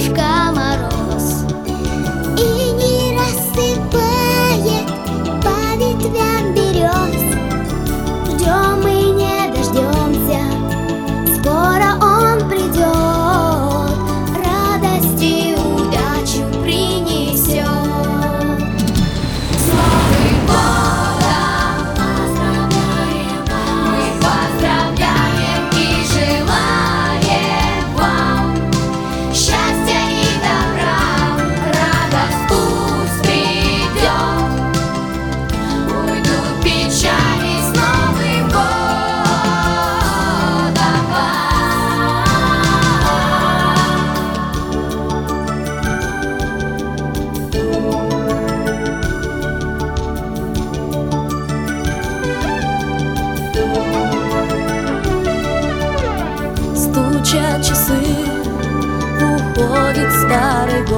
дедушка Мороз и не рассыпает по ветвям берез. Ждем и не дождемся, скоро он придет, радость и удачу принесет. С Новым годом поздравляем, мы поздравляем и желаем вам счастья и добра, радость пусть придет, уйдут печали. С Новым годом вас! Стучат часы, уходит старый год.